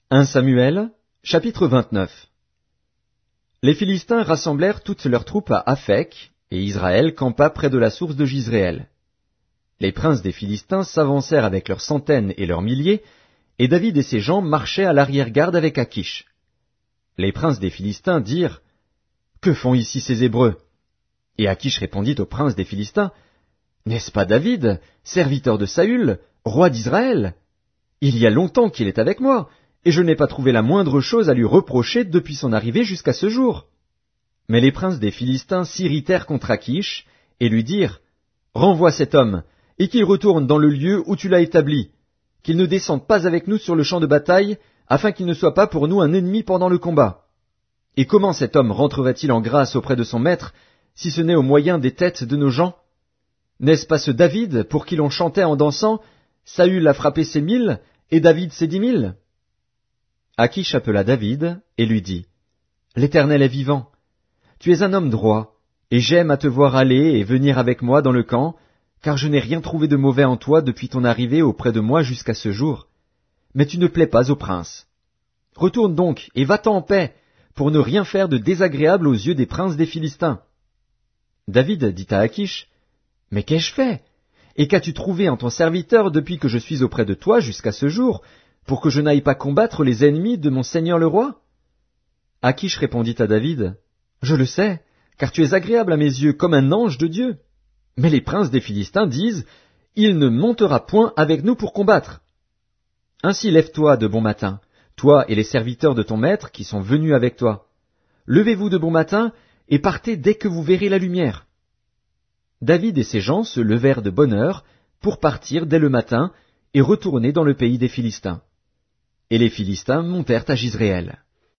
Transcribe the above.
1 Samuel, chapitre 29. Les Philistins rassemblèrent toutes leurs troupes à Aphek, et Israël campa près de la source de Jizréel. Les princes des Philistins s'avancèrent avec leurs centaines et leurs milliers, et David et ses gens marchaient à l'arrière-garde avec Akish. Les princes des Philistins dirent, « Que font ici ces Hébreux ?» Et Akish répondit aux princes des Philistins, « N'est-ce pas David, serviteur de Saül, roi d'Israël? Il y a longtemps qu'il est avec moi, et je n'ai pas trouvé la moindre chose à lui reprocher depuis son arrivée jusqu'à ce jour. » Mais les princes des Philistins s'irritèrent contre Akish, et lui dirent, « Renvoie cet homme, et qu'il retourne dans le lieu où tu l'as établi, qu'il ne descende pas avec nous sur le champ de bataille, afin qu'il ne soit pas pour nous un ennemi pendant le combat. Et comment cet homme rentrerait-il en grâce auprès de son maître, si ce n'est au moyen des têtes de nos gens? N'est-ce pas ce David pour qui l'on chantait en dansant, Saül a frappé ses 1000, et David ses 10 000? Akish appela David, et lui dit, « L'Éternel est vivant. Tu es un homme droit, et j'aime à te voir aller et venir avec moi dans le camp, car je n'ai rien trouvé de mauvais en toi depuis ton arrivée auprès de moi jusqu'à ce jour. Mais tu ne plais pas au prince. Retourne donc et va-t'en en paix, pour ne rien faire de désagréable aux yeux des princes des Philistins. » David dit à Akish, « Mais qu'ai-je fait? Et qu'as-tu trouvé en ton serviteur depuis que je suis auprès de toi jusqu'à ce jour, pour que je n'aille pas combattre les ennemis de mon seigneur le roi? » Akish répondit à David, « Je le sais, car tu es agréable à mes yeux comme un ange de Dieu. Mais les princes des Philistins disent, « Il ne montera point avec nous pour combattre. » Ainsi lève-toi de bon matin, toi et les serviteurs de ton maître qui sont venus avec toi. Levez-vous de bon matin et partez dès que vous verrez la lumière. » David et ses gens se levèrent de bonne heure pour partir dès le matin et retourner dans le pays des Philistins. Et les Philistins montèrent à Jizréel.